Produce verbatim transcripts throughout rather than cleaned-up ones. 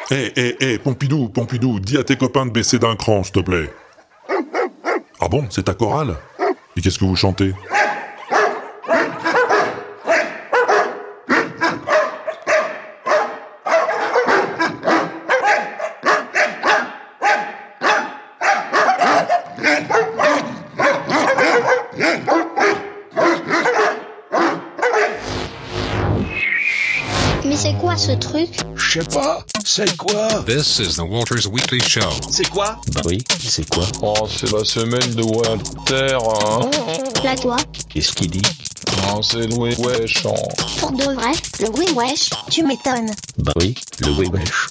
Hé, hé, hé, Pompidou, Pompidou, dis à tes copains de baisser d'un cran, s'il te plaît. Ah bon, c'est ta chorale? Et qu'est-ce que vous chantez? Mais c'est quoi ce truc? Je sais pas, c'est quoi? This is the Walters Weekly Show. C'est quoi? Bah oui, c'est quoi? Oh, c'est la semaine de Walter, hein. Là toi? Qu'est-ce qu'il dit? Non, c'est Louis Wesh. hein. Pour de vrai? Le oui wesh? Tu m'étonnes. Bah oui, le wesh.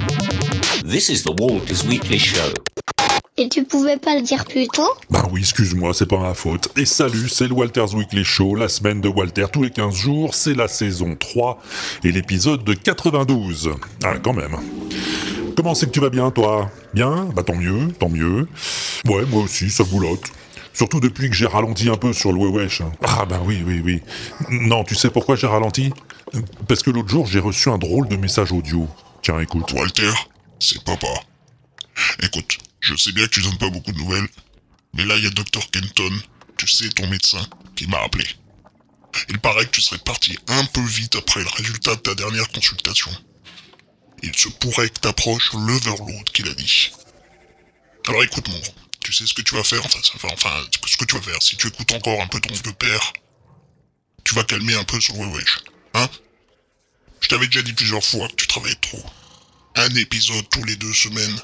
This is the Walters Weekly Show. Et tu pouvais pas le dire plus tôt? Bah oui, excuse-moi, c'est pas ma faute. Et salut, c'est le Walters Weekly Show, la semaine de Walter tous les quinze jours, c'est la saison trois et l'épisode de quatre-vingt-douze. Ah, quand même. Comment c'est que tu vas bien, toi? Bien? Bah tant mieux, tant mieux. Ouais, moi aussi, ça boulotte. Surtout depuis que j'ai ralenti un peu sur le wesh. Ah bah oui, oui, oui. Non, tu sais pourquoi j'ai ralenti? Parce que l'autre jour, j'ai reçu un drôle de message audio. Tiens, écoute. Walter, c'est papa. Écoute, je sais bien que tu donnes pas beaucoup de nouvelles, mais là il y a docteur Kenton, tu sais, ton médecin, qui m'a appelé. Il paraît que tu serais parti un peu vite après le résultat de ta dernière consultation. Il se pourrait que t'approches l'overload qu'il a dit. Alors écoute mon grand, tu sais ce que tu vas faire, enfin, enfin, enfin, ce que tu vas faire, si tu écoutes encore un peu ton vieux père, tu vas calmer un peu sur le wesh, hein? Je t'avais déjà dit plusieurs fois que tu travaillais trop. Un épisode tous les deux semaines.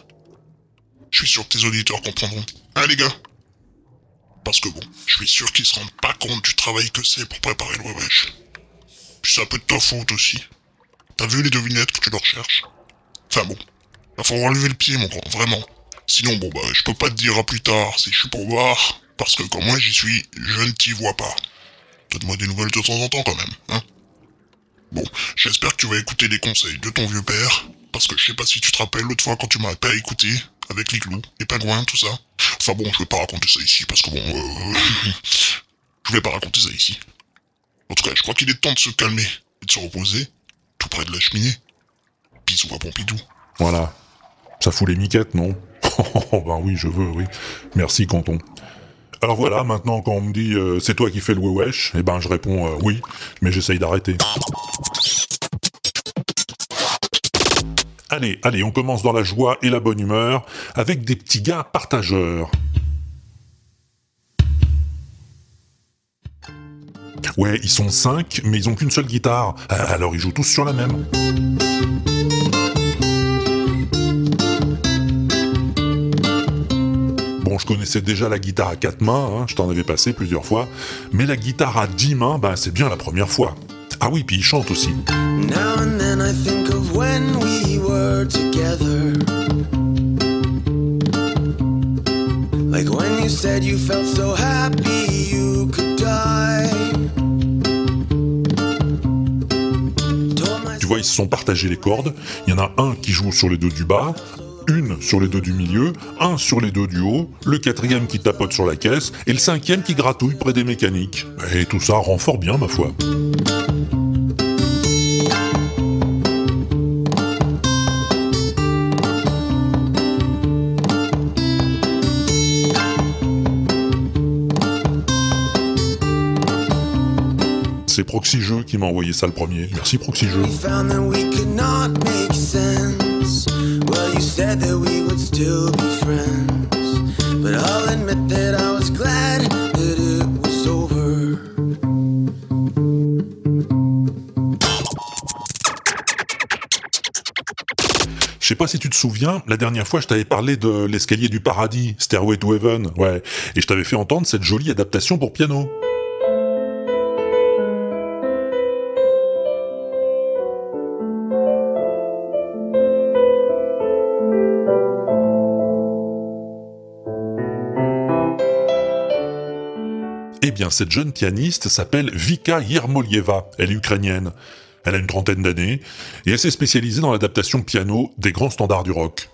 Je suis sûr que tes auditeurs comprendront. Hein les gars? Parce que bon, je suis sûr qu'ils se rendent pas compte du travail que c'est pour préparer le wesh. Puis c'est un peu de ta faute aussi. T'as vu les devinettes que tu leur cherches? Enfin bon, il faut relever le pied mon grand, vraiment. Sinon bon bah je peux pas te dire à plus tard si je suis pour voir, parce que quand moi j'y suis, je ne t'y vois pas. Donne-moi des nouvelles de temps en temps quand même, hein? Bon, j'espère que tu vas écouter les conseils de ton vieux père, parce que je sais pas si tu te rappelles l'autre fois quand tu m'as pas écouté, avec les clous, les pingouins, tout ça. Enfin bon, je vais pas raconter ça ici, parce que bon, euh... je vais pas raconter ça ici. En tout cas, je crois qu'il est temps de se calmer, et de se reposer, tout près de la cheminée. Bisous à Pompidou. Voilà. Ça fout les miquettes, non? Oh ben oui, je veux, oui. Merci, Canton. Alors voilà, maintenant quand on me dit euh, c'est toi qui fais le wesh, eh ben je réponds euh, oui, mais j'essaye d'arrêter. Allez, allez, on commence dans la joie et la bonne humeur, avec des petits gars partageurs. Ouais, ils sont cinq, mais ils ont qu'une seule guitare, alors ils jouent tous sur la même. Bon, je connaissais déjà la guitare à quatre mains, hein, je t'en avais passé plusieurs fois, mais la guitare à dix mains, ben c'est bien la première fois. Ah oui, puis ils chantent aussi. Now and then I think of when we were together. Like when you said you felt so happy you could die. Tu vois, ils se sont partagés les cordes. Il y en a un qui joue sur les deux du bas, une sur les deux du milieu, un sur les deux du haut, le quatrième qui tapote sur la caisse, et le cinquième qui gratouille près des mécaniques. Et tout ça rend fort bien, ma foi. C'est Proxy Jeux qui m'a envoyé ça le premier. Merci Proxy Jeux. Je sais pas si tu te souviens, la dernière fois je t'avais parlé de l'escalier du paradis, Stairway to Heaven, ouais, et je t'avais fait entendre cette jolie adaptation pour piano. Eh bien, cette jeune pianiste s'appelle Vika Yermolieva, elle est ukrainienne. Elle a une trentaine d'années, et elle s'est spécialisée dans l'adaptation piano des grands standards du rock.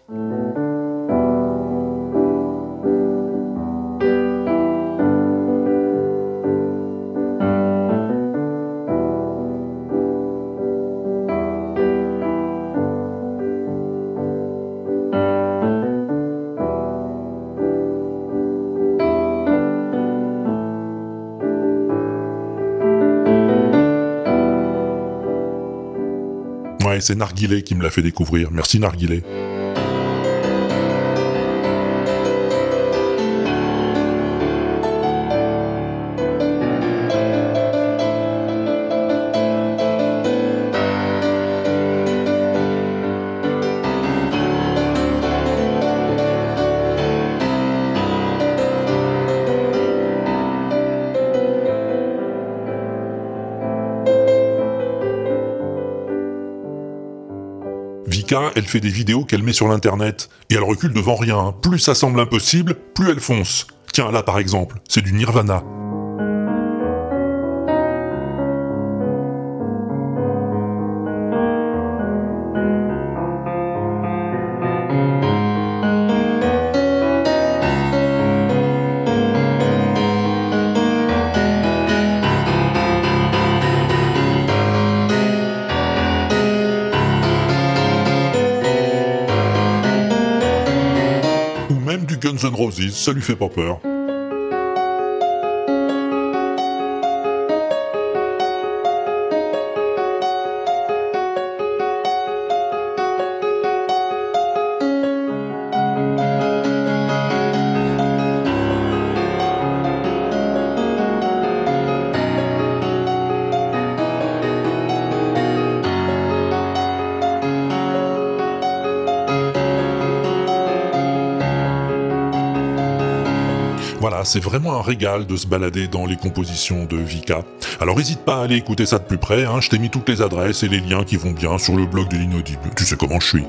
Ouais, c'est Narguilé qui me l'a fait découvrir. Merci Narguilé. Vika, elle fait des vidéos qu'elle met sur l'internet, et elle recule devant rien. Plus ça semble impossible, plus elle fonce. Tiens, là par exemple, c'est du Nirvana. Même du Guns N' Roses, ça lui fait pas peur. Voilà, c'est vraiment un régal de se balader dans les compositions de Vika. Alors n'hésite pas à aller écouter ça de plus près, hein, je t'ai mis toutes les adresses et les liens qui vont bien sur le blog de l'Inaudible. Tu sais comment je suis.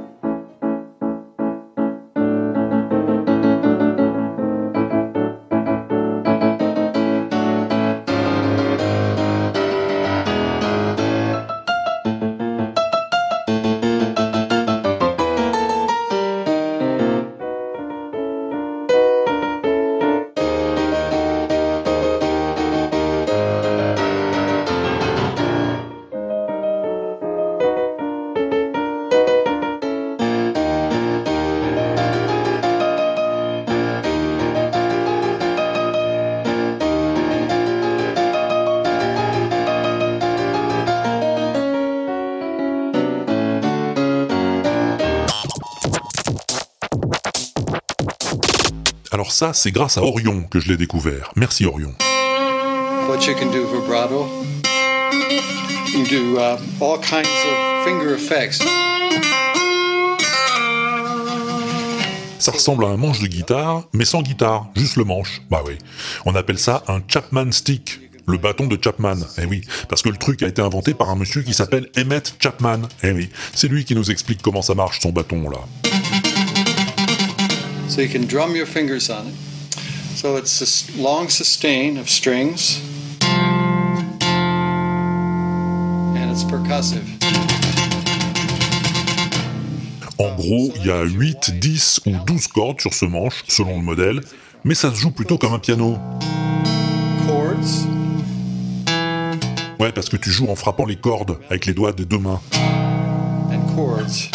Alors ça, c'est grâce à Orion que je l'ai découvert. Merci Orion. What you can do vibrato. You do uh, all kinds of finger effects. Ça ressemble à un manche de guitare, mais sans guitare, juste le manche. Bah oui. On appelle ça un Chapman Stick. Le bâton de Chapman, eh oui, parce que le truc a été inventé par un monsieur qui s'appelle Emmett Chapman, eh oui, c'est lui qui nous explique comment ça marche son bâton là. So you can drum your fingers on it. So it's a long sustain of strings, and it's percussive. En gros, il y a huit, dix ou douze cordes sur ce manche, selon le modèle, mais ça se joue plutôt comme un piano. Chords. Ouais, parce que tu joues en frappant les cordes avec les doigts des deux mains. And chords.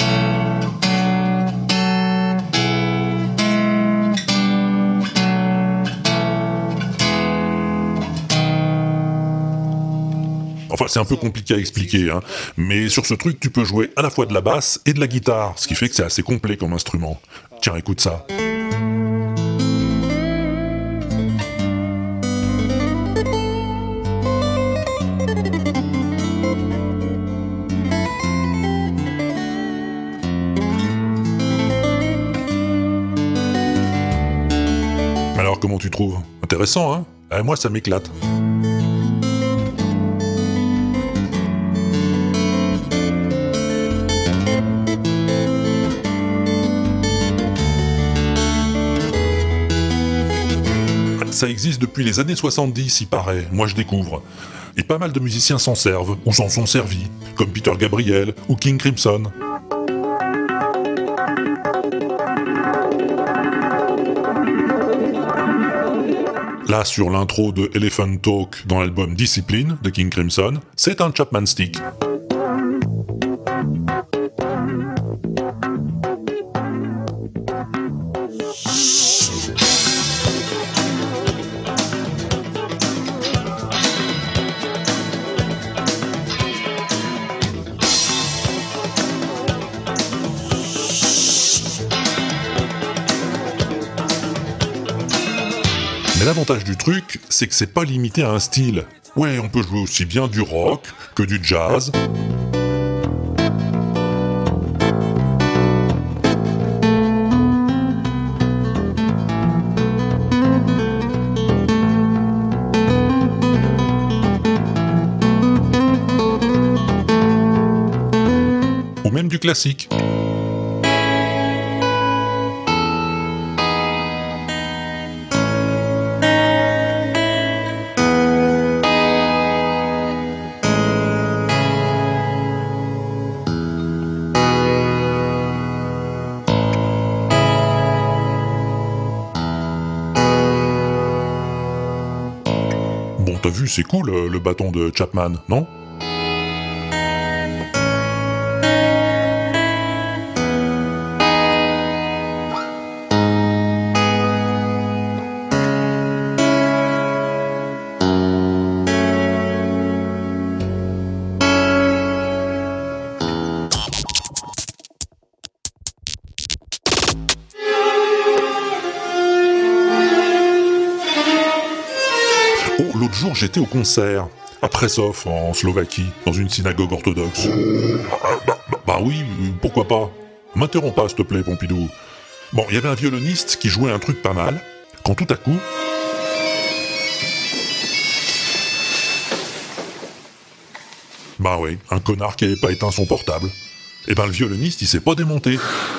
Enfin, c'est un peu compliqué à expliquer, hein. Mais sur ce truc, tu peux jouer à la fois de la basse et de la guitare, ce qui fait que c'est assez complet comme instrument. Tiens, écoute ça. Alors, comment tu trouves? Intéressant, hein? Eh, moi, ça m'éclate. Ça existe depuis les années soixante-dix, il paraît, moi je découvre. Et pas mal de musiciens s'en servent, ou s'en sont servis, comme Peter Gabriel ou King Crimson. Là, sur l'intro de Elephant Talk dans l'album Discipline de King Crimson, c'est un Chapman Stick. Et l'avantage du truc, c'est que c'est pas limité à un style. Ouais, on peut jouer aussi bien du rock que du jazz. Ou même du classique. Bon, t'as vu, c'est cool, euh, le bâton de Chapman, non ? Oh, l'autre jour, j'étais au concert, à Prešov, en Slovaquie, dans une synagogue orthodoxe. Ah, bah, bah, bah oui, pourquoi pas. M'interromps pas, s'il te plaît, Pompidou. Bon, il y avait un violoniste qui jouait un truc pas mal, quand tout à coup... Bah oui, un connard qui avait pas éteint son portable. Et ben le violoniste, il s'est pas démonté.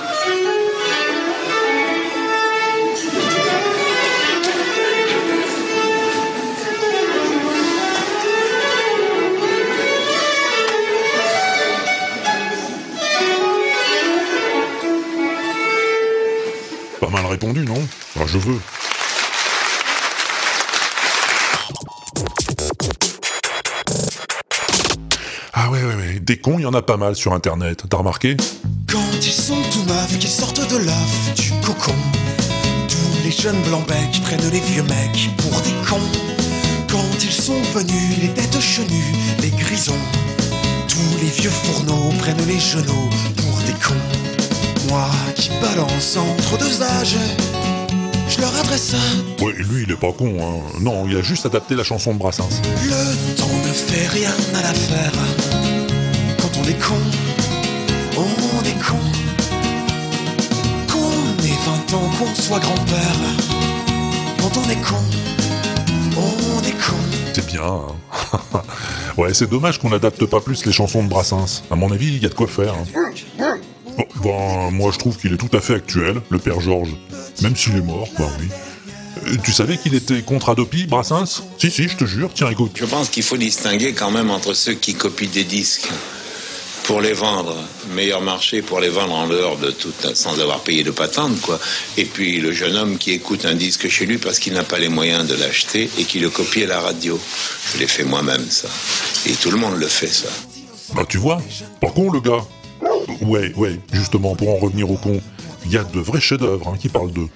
Pas mal répondu, non ? Alors je veux. Ah ouais, ouais, ouais. Des cons, il y en a pas mal sur Internet. T'as remarqué ? Quand ils sont tout neufs, qu'ils sortent de l'œuf, du cocon, tous les jeunes blancs-becs prennent les vieux mecs pour des cons. Quand ils sont venus, les têtes chenues, les grisons, tous les vieux fourneaux prennent les genoux pour des cons. Moi qui balance entre deux âges, je leur adresse ça. Ouais, lui, il est pas con, hein. Non, il a juste adapté la chanson de Brassens. Le temps ne fait rien à l'affaire. Quand on est con, on est con. Qu'on ait vingt ans, qu'on soit grand-père. Quand on est con, on est con. C'est bien, hein. Ouais, c'est dommage qu'on adapte pas plus les chansons de Brassens. À mon avis, il y a de quoi faire, hein. Bon, ben, moi je trouve qu'il est tout à fait actuel, le père Georges. Même s'il est mort, bah oui. Euh, tu savais qu'il était contre Adopi, Brassens ? Si, si, je te jure, tiens, écoute. Je pense qu'il faut distinguer quand même entre ceux qui copient des disques pour les vendre, meilleur marché pour les vendre en dehors de tout, sans avoir payé de patente, quoi. Et puis le jeune homme qui écoute un disque chez lui parce qu'il n'a pas les moyens de l'acheter et qui le copie à la radio. Je l'ai fait moi-même, ça. Et tout le monde le fait, ça. Bah tu vois, pas con le gars. Ouais, ouais, justement, pour en revenir au con, il y a de vrais chefs-d'œuvre hein, qui parlent d'eux.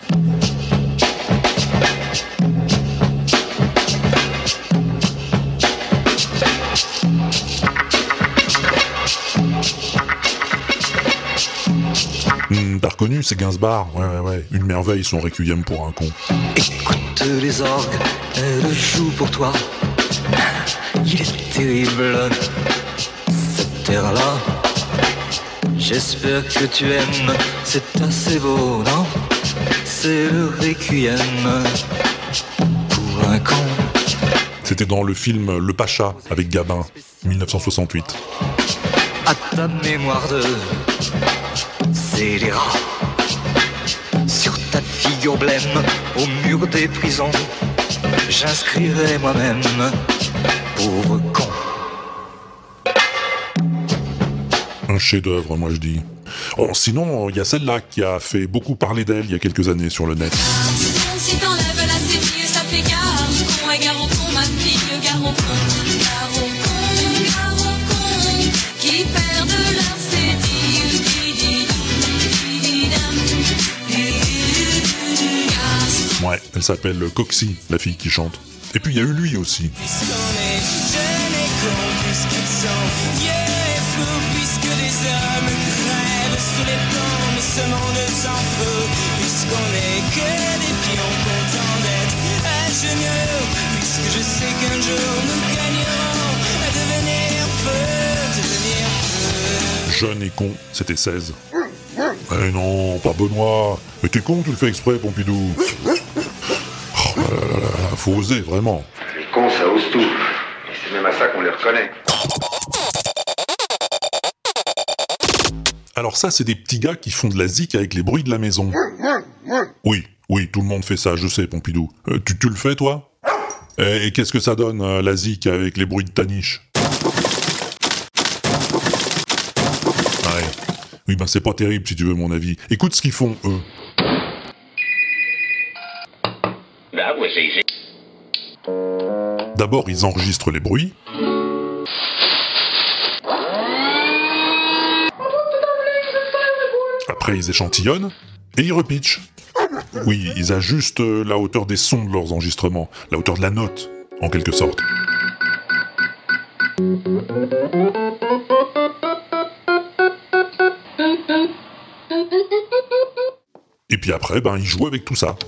Mmh, t'as reconnu, c'est Gainsbourg, ouais, ouais, ouais, une merveille son Requiem pour un con. Écoute les orgues, elles jouent pour toi. Il est terrible, cette terre-là. J'espère que tu aimes, c'est assez beau, non ? C'est le Requiem pour un con. C'était dans le film Le Pacha avec Gabin, dix-neuf cent soixante-huit. À ta mémoire de scélérat, sur ta figure blême, au mur des prisons, j'inscrirai moi-même, pauvre con. Un chef-d'œuvre, moi je dis. Oh, sinon, il y a celle-là qui a fait beaucoup parler d'elle il y a quelques années sur le net. Si t'enlèves la série, ça fait gare. Con et gare au con, ma fille, gare au con. Gare au con, gare au con, qui perdent leur série. Ouais, elle s'appelle Coxy, la fille qui chante. Et puis il y a eu lui aussi. Puisque les hommes crèvent sous les plombs, mais ce monde s'en fout, puisqu'on est que des pions contents d'être ingénieur, puisque je sais qu'un jour nous gagnerons à devenir feu, devenir feu. Jeune et con, c'était seize. Eh non, pas Benoît. Mais t'es con, tu le fais exprès, Pompidou. Oh là là là là, faut oser, vraiment. Les cons, ça ose tout. Et c'est même à ça qu'on les reconnaît. Alors ça, c'est des petits gars qui font de la zik avec les bruits de la maison. Oui, oui, tout le monde fait ça, je sais, Pompidou. Euh, tu, tu le fais, toi ? Et, et qu'est-ce que ça donne, euh, la zik avec les bruits de ta niche ? Ouais. Oui, ben c'est pas terrible, si tu veux mon avis. Écoute ce qu'ils font, eux. D'abord, ils enregistrent les bruits. Après, ils échantillonnent et ils repitchent. Oui, ils ajustent la hauteur des sons de leurs enregistrements, la hauteur de la note, en quelque sorte. Et puis après, ben, ils jouent avec tout ça.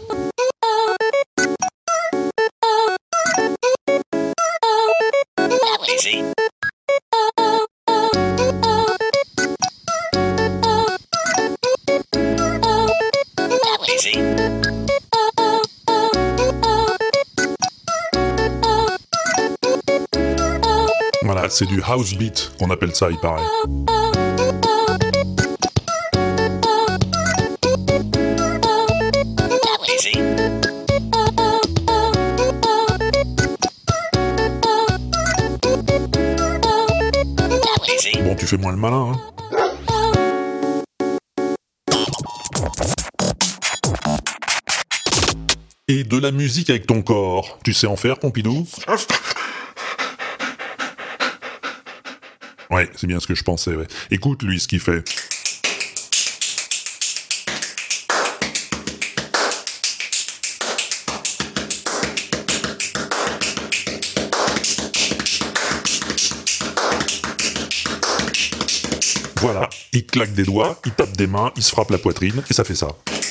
Voilà, c'est du house beat qu'on appelle ça, il paraît. Bon, tu fais moins le malin, hein. Et de la musique avec ton corps, tu sais en faire, Pompidou ? Ouais, c'est bien ce que je pensais, ouais. Écoute, lui, ce qu'il fait. Voilà, il claque des doigts, il tape des mains, il se frappe la poitrine, et ça fait ça.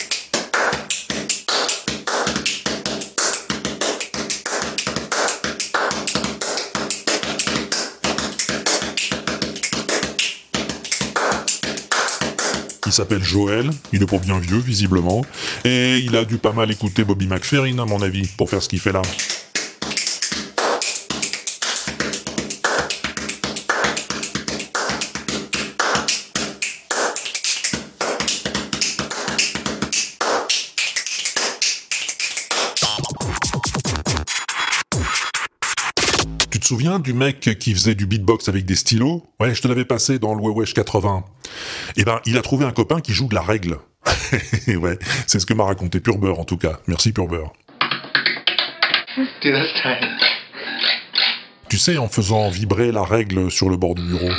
Il s'appelle Joël, il est pas bien vieux, visiblement, et il a dû pas mal écouter Bobby McFerrin, à mon avis, pour faire ce qu'il fait là. Tu te souviens du mec qui faisait du beatbox avec des stylos ? Ouais, je te l'avais passé dans le Wesh quatre-vingts. Eh ben, il a trouvé un copain qui joue de la règle. Ouais, c'est ce que m'a raconté Pure Beurre, en tout cas. Merci, Pure Beurre. Tu sais, en faisant vibrer la règle sur le bord du bureau.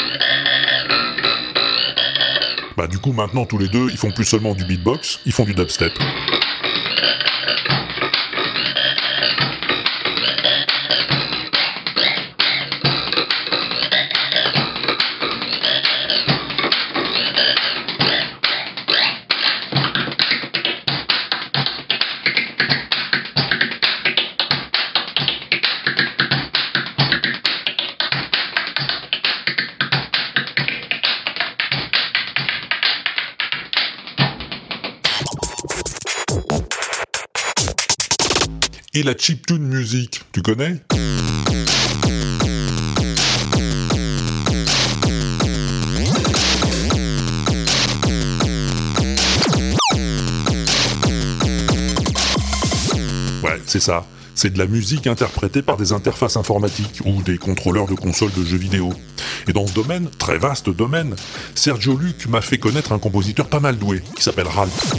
Bah, du coup, maintenant, tous les deux, ils font plus seulement du beatbox, ils font du dubstep. Et la chiptune music, tu connais ? Ouais, c'est ça. C'est de la musique interprétée par des interfaces informatiques ou des contrôleurs de consoles de jeux vidéo. Et dans ce domaine, très vaste domaine, Sergio Luc m'a fait connaître un compositeur pas mal doué, qui s'appelle Ralph.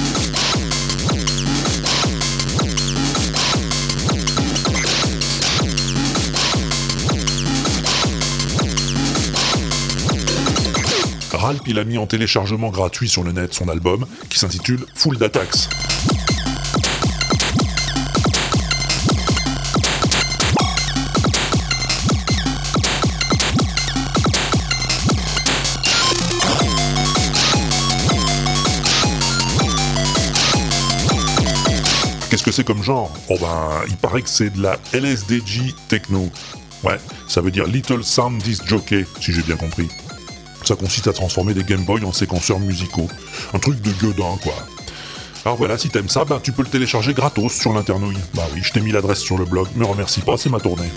Ralph, il a mis en téléchargement gratuit sur le net son album, qui s'intitule Full d'Attax. Qu'est-ce que c'est comme genre? Oh ben, il paraît que c'est de la L S D J techno. Ouais, ça veut dire Little Sound Disc Jockey, si j'ai bien compris. Ça consiste à transformer des Game Boy en séquenceurs musicaux. Un truc de gueudin, quoi. Alors voilà, si t'aimes ça, ben tu peux le télécharger gratos sur l'internouille. Bah oui, je t'ai mis l'adresse sur le blog, me remercie pas, c'est ma tournée.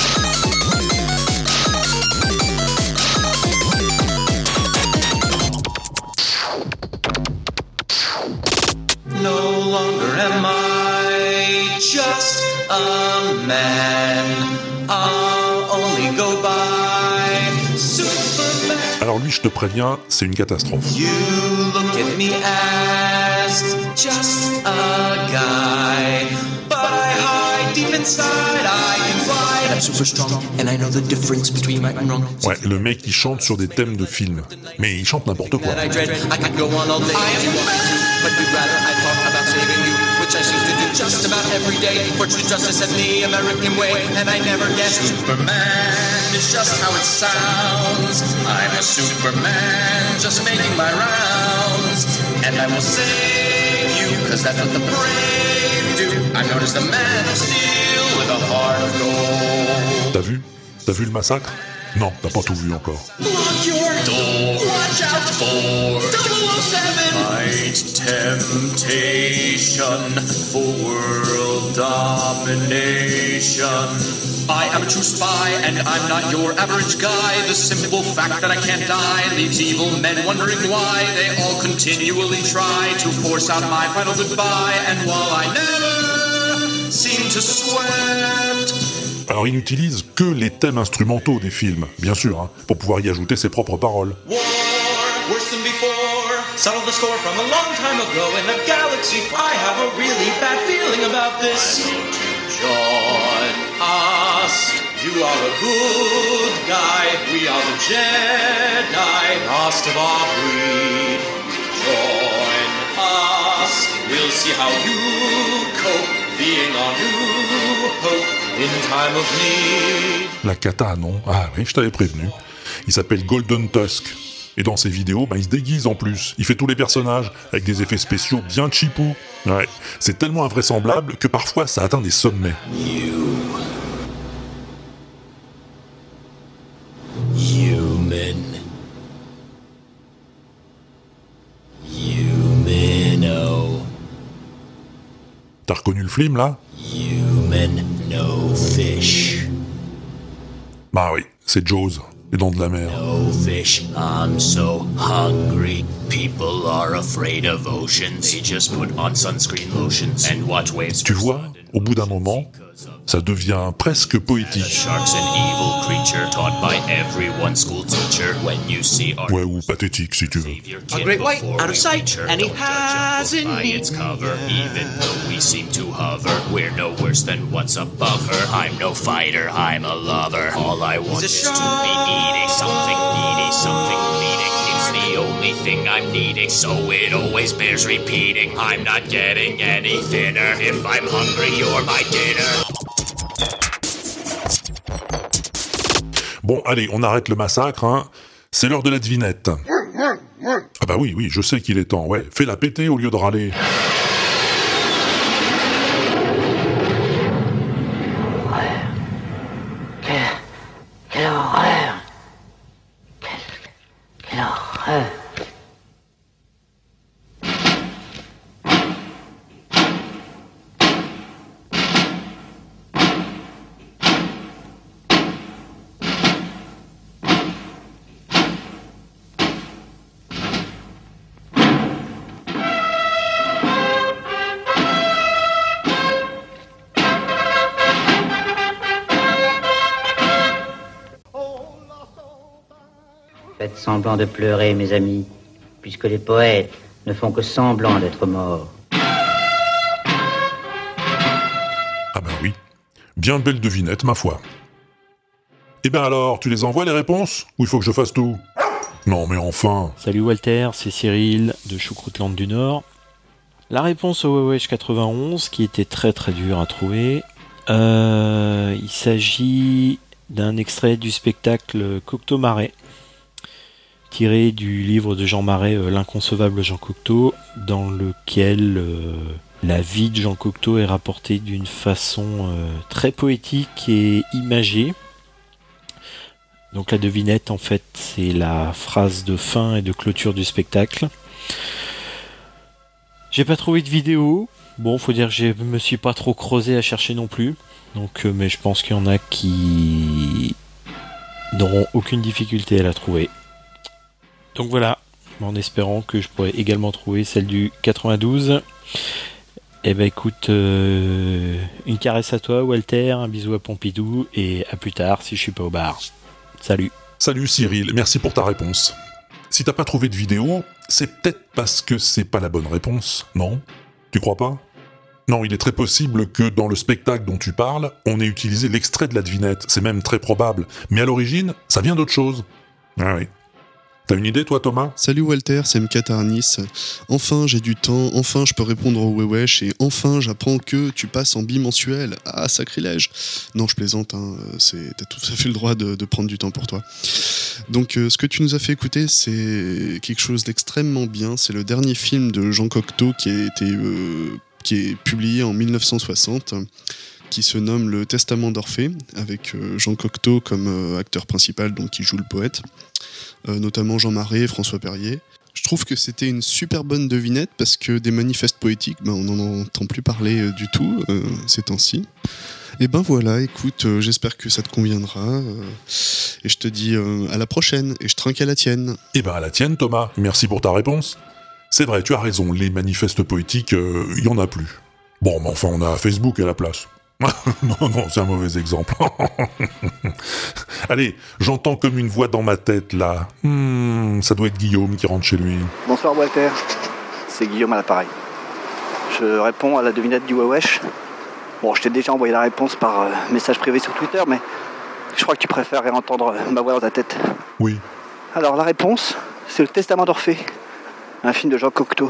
No longer am I just a man. I'll only go by Superman. Alors lui, je te préviens, c'est une catastrophe. You look at me as just a guy, but I hide deep inside. I can fly. I'm super strong, and I know the difference between right and wrong. Ouais, le mec il chante sur des thèmes de films, mais il chante n'importe quoi. I dread. I could go on all day. I am mad, but you'd rather I talk about saving you, which I seem to do just about every day. For true justice and the American way, and I never get Superman is just how it sounds. I'm a Superman, just making my rounds, and I will save you, cause that's what the brave do. I'm known as the man of steel with a heart of gold. T'as vu? T'as vu le massacre? Non, t'as pas tout vu encore. Lock your door, watch out for double oh seven. Fight temptation for world domination. I am a true spy, and I'm not your average guy. The simple fact that I can't die leaves evil men wondering why. They all continually try to force out my final goodbye. And while I never seem to sweat, alors il n'utilise que les thèmes instrumentaux des films, bien sûr, hein, pour pouvoir y ajouter ses propres paroles. war, worse than before. Settle the score from a long time ago in a galaxy. I have a really bad feeling about this. Join us. You are a good guy. We are the Jedi, lost of our breed. Join us. We'll see how you cope being our new hope. In time of need. La cata, non? Ah oui, je t'avais prévenu. Il s'appelle Golden Tusk. Et dans ses vidéos, bah, il se déguise en plus. Il fait tous les personnages, avec des effets spéciaux bien cheapos. Ouais, c'est tellement invraisemblable que parfois ça atteint des sommets. You. Human. Humano. T'as reconnu le film, là? Human, no fish. Bah oui, c'est Jaws, les dents de la mer. No fish, I'm so hungry. People are afraid of oceans. They just put on sunscreen lotions and watch waves. Tu vois, au bout d'un moment, ça devient presque poétique. Shark's an evil creature taught by every one school teacher. When you see our Ouais, ou pathétique, si tu veux. a great white out of sight, and he hasn't by its cover. Even though we seem to hover, we're no worse than what's above her. I'm no fighter, I'm a lover. All I want is to be eating something meaty, something bleeding. It's the only thing I'm needing, so it always bears repeating. I'm not getting any thinner. If I'm hungry, you're my dinner. Bon, allez, on arrête le massacre, hein. C'est l'heure de la devinette. Ah bah oui, oui, je sais qu'il est temps, ouais. Fais-la péter au lieu de râler. Quelle horreur! Quelle, quelle horreur! Faites semblant de pleurer, mes amis, puisque les poètes ne font que semblant d'être morts. Ah ben oui, bien belle devinette, ma foi. Eh ben alors, tu les envoies les réponses? Ou il faut que je fasse tout? Non mais enfin. Salut Walter, c'est Cyril de Choucroutland du Nord. La réponse au Wesh quatre-vingt-onze, qui était très très dure à trouver, euh, il s'agit d'un extrait du spectacle Cocteau Marais, tiré du livre de Jean Marais, euh, L'inconcevable Jean Cocteau, dans lequel euh, La vie de Jean Cocteau est rapportée d'une façon euh, très poétique et imagée. Donc la devinette, en fait, c'est la phrase de fin et de clôture du spectacle. J'ai pas trouvé de vidéo. Bon, faut dire que je me suis pas trop creusé à chercher non plus. Donc, euh, mais je pense qu'il y en a qui n'auront aucune difficulté à la trouver. Donc voilà, en espérant que je pourrais également trouver celle du quatre-vingt-douze. Eh ben écoute, euh, une caresse à toi Walter, un bisou à Pompidou et à plus tard si je suis pas au bar. Salut. Salut Cyril, merci pour ta réponse. Si t'as pas trouvé de vidéo, c'est peut-être parce que c'est pas la bonne réponse, non ? Tu crois pas ? Non, il est très possible que dans le spectacle dont tu parles, on ait utilisé l'extrait de la devinette, c'est même très probable. Mais à l'origine, ça vient d'autre chose. Ah oui. T'as une idée, toi, Thomas ? Salut Walter, c'est M K Tarnis. Enfin, j'ai du temps, enfin, je peux répondre au wewesh, et enfin, j'apprends que tu passes en bimensuel. Ah, sacrilège. Non, je plaisante, hein, c'est, t'as tout à fait le droit de, de prendre du temps pour toi. Donc, euh, ce que tu nous as fait écouter, c'est quelque chose d'extrêmement bien. C'est le dernier film de Jean Cocteau qui a été, euh, qui est publié en mille neuf cent soixante, qui se nomme Le Testament d'Orphée, avec euh, Jean Cocteau comme euh, acteur principal, donc qui joue le poète. Euh, notamment Jean Marais et François Perrier. Je trouve que c'était une super bonne devinette parce que des manifestes poétiques, ben, on n'en entend plus parler euh, du tout euh, ces temps-ci. Et ben voilà, écoute, euh, j'espère que ça te conviendra euh, et je te dis euh, à la prochaine et je trinque à la tienne. Et ben à la tienne Thomas, merci pour ta réponse. C'est vrai, tu as raison, les manifestes poétiques, il euh, y en a plus. Bon, mais enfin on a Facebook à la place. non, non, c'est un mauvais exemple. Allez, j'entends comme une voix dans ma tête, là. Hmm, ça doit être Guillaume qui rentre chez lui. Bonsoir Walter, c'est Guillaume à l'appareil. Je réponds à la devinette du wewesh. Bon, je t'ai déjà envoyé la réponse par euh, message privé sur Twitter, mais je crois que tu préférerais entendre ma voix dans ta tête. Oui. Alors, la réponse, c'est Le Testament d'Orphée, un film de Jean Cocteau.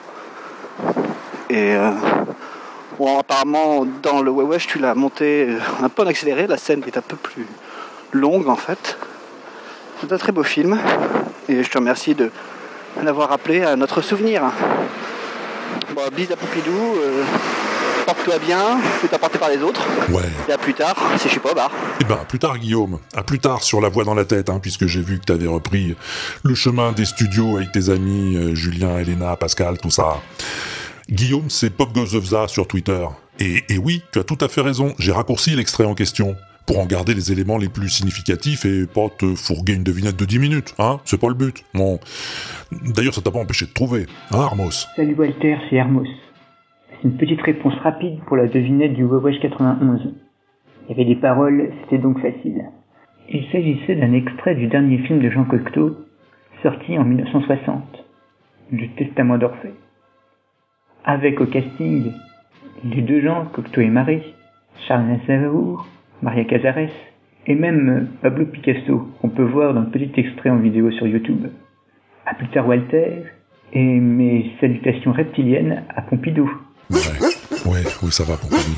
Et... Euh... Bon, apparemment, dans le wewesh, tu l'as monté un peu en accéléré. La scène est un peu plus longue, en fait. C'est un très beau film. Et je te remercie de l'avoir rappelé à notre souvenir. Bon, bise à Pompidou. Euh, porte-toi bien. Fais-toi porter par les autres. Ouais. Et à plus tard, si je suis pas au bar. Eh ben, à plus tard, Guillaume. À plus tard sur La Voix dans la tête, hein, puisque j'ai vu que t'avais repris le chemin des studios avec tes amis euh, Julien, Elena, Pascal, tout ça. Guillaume, c'est PopGoesOfZa sur Twitter. Et, et oui, tu as tout à fait raison, j'ai raccourci l'extrait en question, pour en garder les éléments les plus significatifs et pas te fourguer une devinette de dix minutes, hein, c'est pas le but. Bon. D'ailleurs, ça t'a pas empêché de trouver, hein, Armos ? Salut Walter, c'est Armos. C'est une petite réponse rapide pour la devinette du wewesh quatre-vingt-onze. Il y avait des paroles, c'était donc facile. Il s'agissait d'un extrait du dernier film de Jean Cocteau, sorti en mille neuf cent soixante, Le Testament d'Orphée. Avec au casting les deux gens, Cocteau et Marie, Charles Aznavour, Maria Cazares, et même Pablo Picasso, qu'on peut voir dans le petit extrait en vidéo sur YouTube. À plus tard Walter, et mes salutations reptiliennes à Pompidou. Ouais, ouais, oui, ça va Pompidou.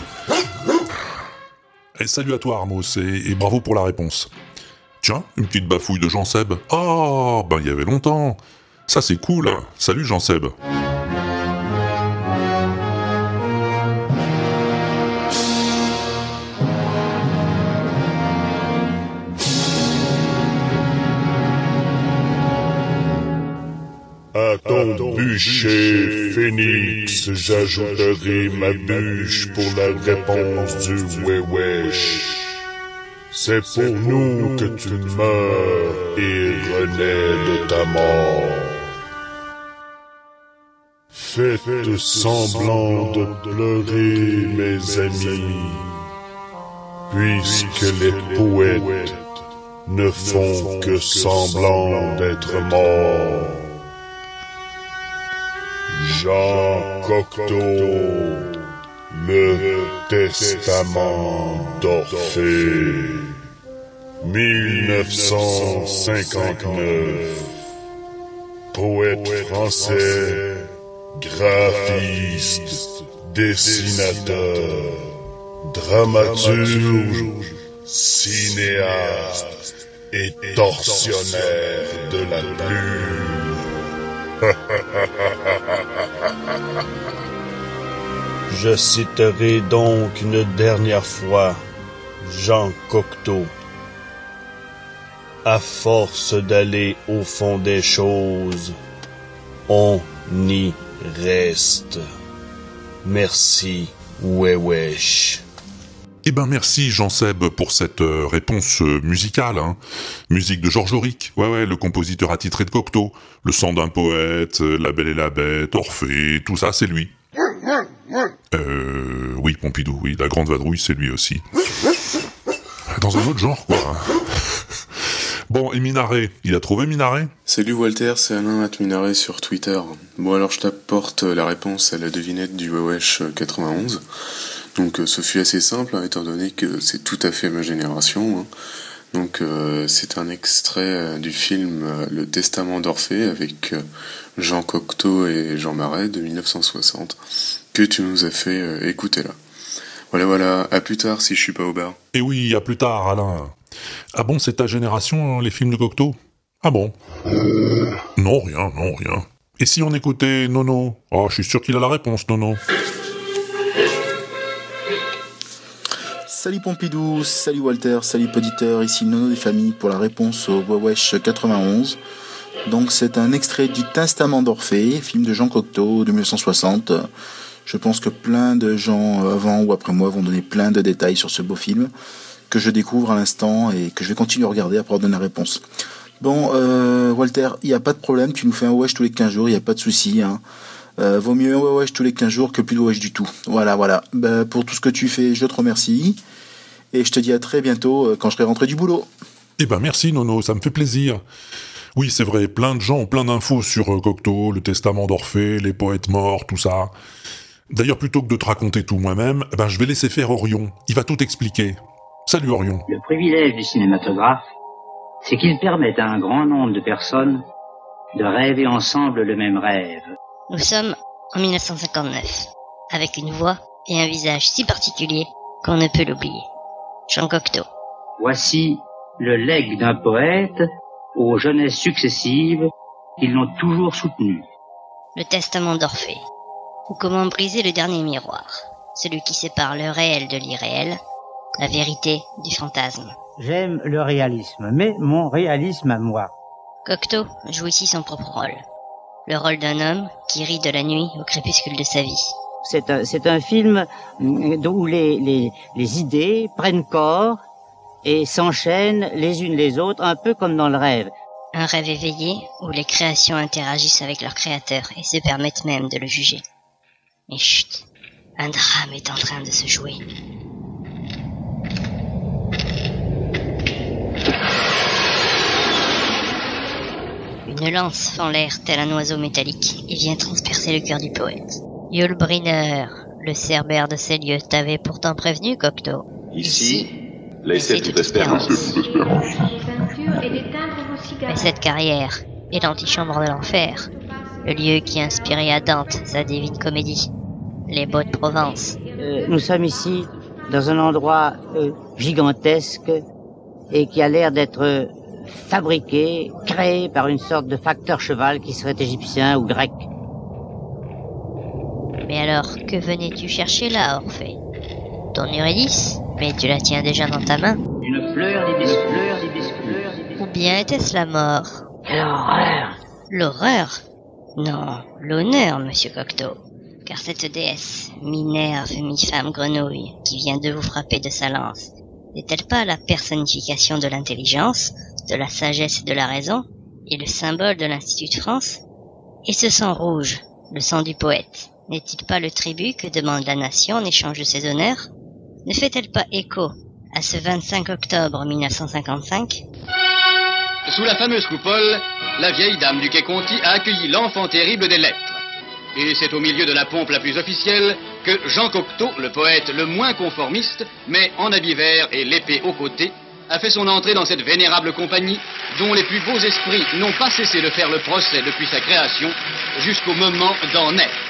Et salut à toi Armos, et, et bravo pour la réponse. Tiens, une petite bafouille de Jean-Seb. Oh, ben il y avait longtemps. Ça c'est cool. Salut Jean-Seb. À ton bûcher, Phénix, j'ajouterai ma bûche pour la réponse du wewesh. C'est pour nous que tu meurs et renais de ta mort. Faites semblant de pleurer, mes amis, puisque les poètes ne font que semblant d'être morts. Jean Cocteau, Le Testament d'Orphée, mille neuf cent cinquante-neuf. Poète français, graphiste, dessinateur, dramaturge, cinéaste et tortionnaire de la plume. 。 Je citerai donc une dernière fois Jean Cocteau. À force d'aller au fond des choses, on y reste. Merci, Wewesh. Eh ben merci Jean-Seb pour cette euh, réponse euh, musicale. Hein. Musique de Georges Auric, ouais ouais, le compositeur attitré de Cocteau. Le sang d'un poète, euh, La Belle et la Bête, Orphée, tout ça c'est lui. Euh... Oui, Pompidou, oui, La Grande Vadrouille c'est lui aussi. Dans un autre genre, quoi. Bon, et Minaret, il a trouvé Minaret ? Salut Walter, c'est Alain at Minaret sur Twitter. Bon alors je t'apporte la réponse à la devinette du Wewesh quatre-vingt-onze. Donc euh, ce fut assez simple, hein, étant donné que c'est tout à fait ma génération. Hein. Donc euh, c'est un extrait euh, du film euh, Le Testament d'Orphée avec euh, Jean Cocteau et Jean Marais de dix-neuf cent soixante que tu nous as fait euh, écouter là. Voilà voilà, à plus tard si je suis pas au bar. Et oui, à plus tard Alain. Ah bon, c'est ta génération, hein, les films de Cocteau ? Ah bon ? Non, rien, non, rien. Et si on écoutait Nono ? Oh, je suis sûr qu'il a la réponse, Nono. Salut Pompidou, salut Walter, salut Poditeur, ici Nono des familles pour la réponse au Wewesh quatre-vingt-onze. Donc c'est un extrait du Testament d'Orphée, film de Jean Cocteau de mille neuf cent soixante. Je pense que plein de gens avant ou après moi vont donner plein de détails sur ce beau film que je découvre à l'instant et que je vais continuer à regarder après avoir donné la réponse. Bon, euh, Walter, il n'y a pas de problème, tu nous fais un Wewesh tous les quinze jours, il n'y a pas de souci. Hein. Euh, vaut mieux un Wewesh tous les quinze jours que plus de Wewesh du tout. Voilà, voilà. Ben, pour tout ce que tu fais, je te remercie. Et je te dis à très bientôt euh, quand je serai rentré du boulot. Eh ben merci Nono, ça me fait plaisir. Oui, c'est vrai, plein de gens ont plein d'infos sur euh, Cocteau, le testament d'Orphée, les poètes morts, tout ça. D'ailleurs, plutôt que de te raconter tout moi-même, ben, je vais laisser faire Orion. Il va tout expliquer. Salut Orion. Le privilège du cinématographe, c'est qu'il permet à un grand nombre de personnes de rêver ensemble le même rêve. Nous sommes en mille neuf cent cinquante-neuf, avec une voix et un visage si particuliers qu'on ne peut l'oublier. Jean Cocteau. Voici le legs d'un poète aux jeunesses successives qui l'ont toujours soutenu. Le testament d'Orphée, ou comment briser le dernier miroir, celui qui sépare le réel de l'irréel, la vérité du fantasme. J'aime le réalisme, mais mon réalisme à moi. Cocteau joue ici son propre rôle. Le rôle d'un homme qui rit de la nuit au crépuscule de sa vie. C'est un, c'est un film où les, les, les idées prennent corps et s'enchaînent les unes les autres, un peu comme dans le rêve. Un rêve éveillé où les créations interagissent avec leur créateur et se permettent même de le juger. Mais chut, un drame est en train de se jouer. Une lance fend l'air tel un oiseau métallique et vient transpercer le cœur du poète. Yulbrynner, le cerbère de ces lieux, t'avait pourtant prévenu, Cocteau. Ici, laissez toute espérance. Mais cette carrière est l'antichambre de l'enfer, le lieu qui a inspiré à Dante sa divine comédie, les Baux de Provence. Euh, nous sommes ici dans un endroit euh, gigantesque et qui a l'air d'être fabriqué, créé par une sorte de facteur cheval qui serait égyptien ou grec. Mais alors, que venais-tu chercher là, Orphée ? Ton Eurydice ? Mais tu la tiens déjà dans ta main. Une fleur d'hibiscus, fleur d'hibiscus, fleur d'hibiscus. Ou bien était-ce la mort ? L'horreur. L'horreur ? Non, l'honneur, monsieur Cocteau. Car cette déesse, Minerve, mi-femme grenouille, qui vient de vous frapper de sa lance, n'est-elle pas la personnification de l'intelligence, de la sagesse et de la raison, et le symbole de l'Institut de France ? Et ce sang rouge, le sang du poète, n'est-il pas le tribut que demande la nation en échange de ses honneurs ? Ne fait-elle pas écho à ce vingt-cinq octobre mille neuf cent cinquante-cinq ? Sous la fameuse coupole, la vieille dame du quai Conti a accueilli l'enfant terrible des lettres. Et c'est au milieu de la pompe la plus officielle que Jean Cocteau, le poète le moins conformiste, mais en habit vert et l'épée au côté, a fait son entrée dans cette vénérable compagnie dont les plus beaux esprits n'ont pas cessé de faire le procès depuis sa création jusqu'au moment d'en être.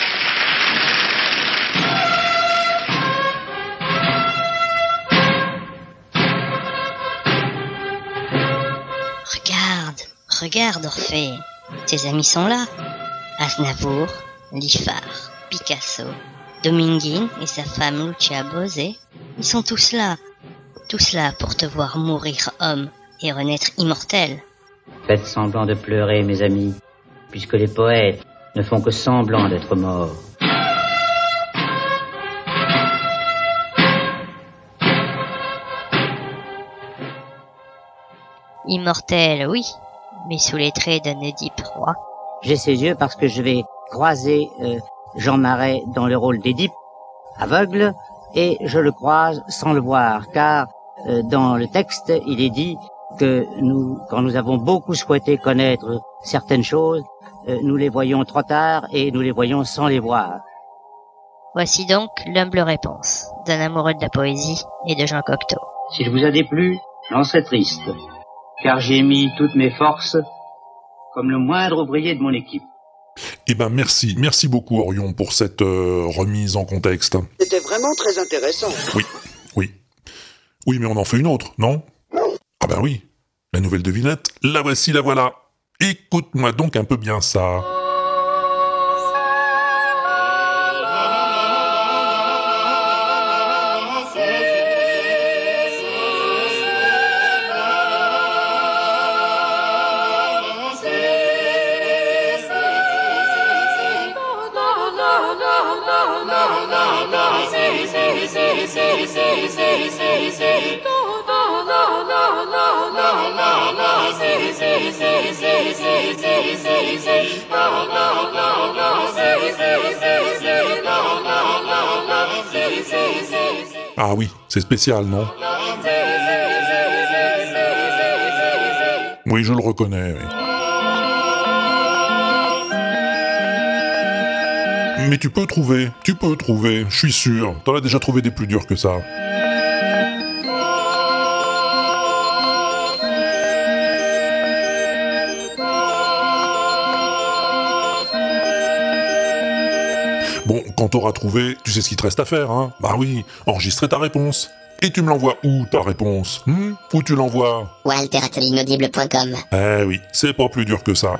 Regarde, regarde Orphée, tes amis sont là. Aznavour, Liffard, Picasso, Dominguine et sa femme Lucia Bose, ils sont tous là. Tous là pour te voir mourir homme et renaître immortel. Faites semblant de pleurer, mes amis, puisque les poètes ne font que semblant d'être morts. Immortel, oui, mais sous les traits d'un Édipe roi. J'ai ces yeux parce que je vais croiser euh, Jean Marais dans le rôle d'Édipe, aveugle, et je le croise sans le voir, car euh, dans le texte, il est dit que nous, quand nous avons beaucoup souhaité connaître certaines choses, euh, nous les voyons trop tard et nous les voyons sans les voir. Voici donc l'humble réponse d'un amoureux de la poésie et de Jean Cocteau. S'il vous a déplu, j'en serai triste, car j'ai mis toutes mes forces comme le moindre ouvrier de mon équipe. Eh ben merci, merci beaucoup Orion pour cette euh, remise en contexte. C'était vraiment très intéressant. Oui, oui. Oui, mais on en fait une autre, non? Ah ben oui, la nouvelle devinette, la voici, la voilà. Écoute-moi donc un peu bien ça. Ah oui, c'est spécial, non? Oui, je le reconnais, oui. Mais tu peux trouver, tu peux trouver, je suis sûr. T'en as déjà trouvé des plus durs que ça. Bon, quand t'auras trouvé, tu sais ce qu'il te reste à faire, hein? Bah oui, enregistrer ta réponse. Et tu me l'envoies où, ta réponse? hmm Où tu l'envoies? walter arobase l'inaudible point com. Eh oui, c'est pas plus dur que ça.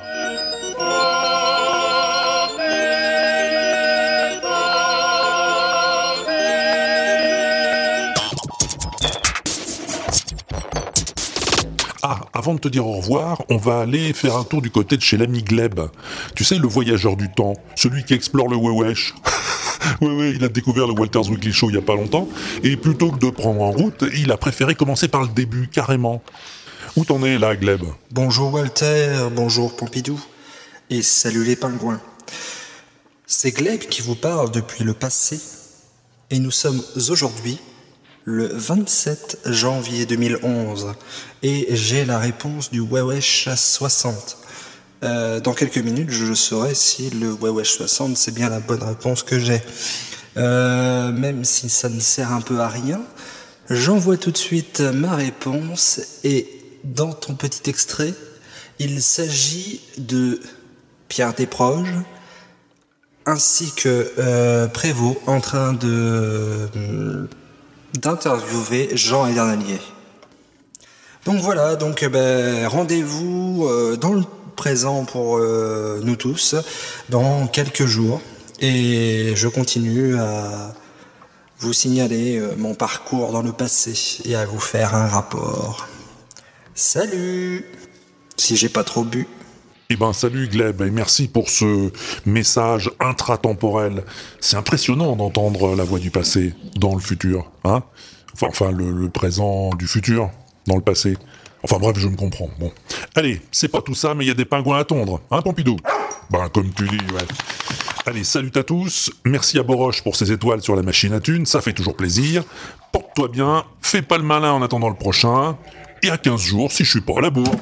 Ah, avant de te dire au revoir, on va aller faire un tour du côté de chez l'ami Gleb. Tu sais, le voyageur du temps, celui qui explore le Wewesh. Ouais, ouais, il a découvert le Walter's Weekly Show il y a pas longtemps, et plutôt que de prendre en route, il a préféré commencer par le début, carrément. Où t'en es là, Gleb? Bonjour Walter, bonjour Pompidou, et salut les pingouins. C'est Gleb qui vous parle depuis le passé, et nous sommes aujourd'hui le vingt-sept janvier deux mille onze, et j'ai la réponse du Wewesh soixante. Euh, dans quelques minutes, je saurai si le Wewesh soixante, c'est bien la bonne réponse que j'ai. Euh, même si ça ne sert un peu à rien, j'envoie tout de suite ma réponse, et dans ton petit extrait, il s'agit de Pierre Desproges, ainsi que euh, Prévost en train de... Euh, d'interviewer Jean Edernalier. Donc voilà, donc ben, rendez-vous euh, dans le présent pour euh, nous tous dans quelques jours, et je continue à vous signaler euh, mon parcours dans le passé et à vous faire un rapport. Salut, si j'ai pas trop bu. Eh ben salut Gleb, et merci pour ce message intratemporel. C'est impressionnant d'entendre la voix du passé dans le futur, hein? Enfin, enfin le, le présent du futur dans le passé. Enfin bref, je me comprends. Bon, allez, c'est pas tout ça, mais il y a des pingouins à tondre, hein Pompidou? Ben comme tu dis, ouais. Allez, salut à tous, merci à Boroche pour ses étoiles sur la machine à thunes, ça fait toujours plaisir. Porte-toi bien, fais pas le malin en attendant le prochain, et à quinze jours si je suis pas à la bourre.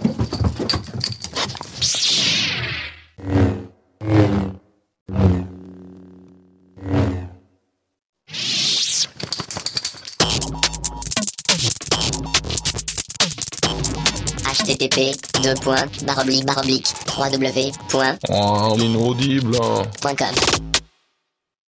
H T T P deux points barre oblique barre oblique trois W point Oh, l'inaudible. point com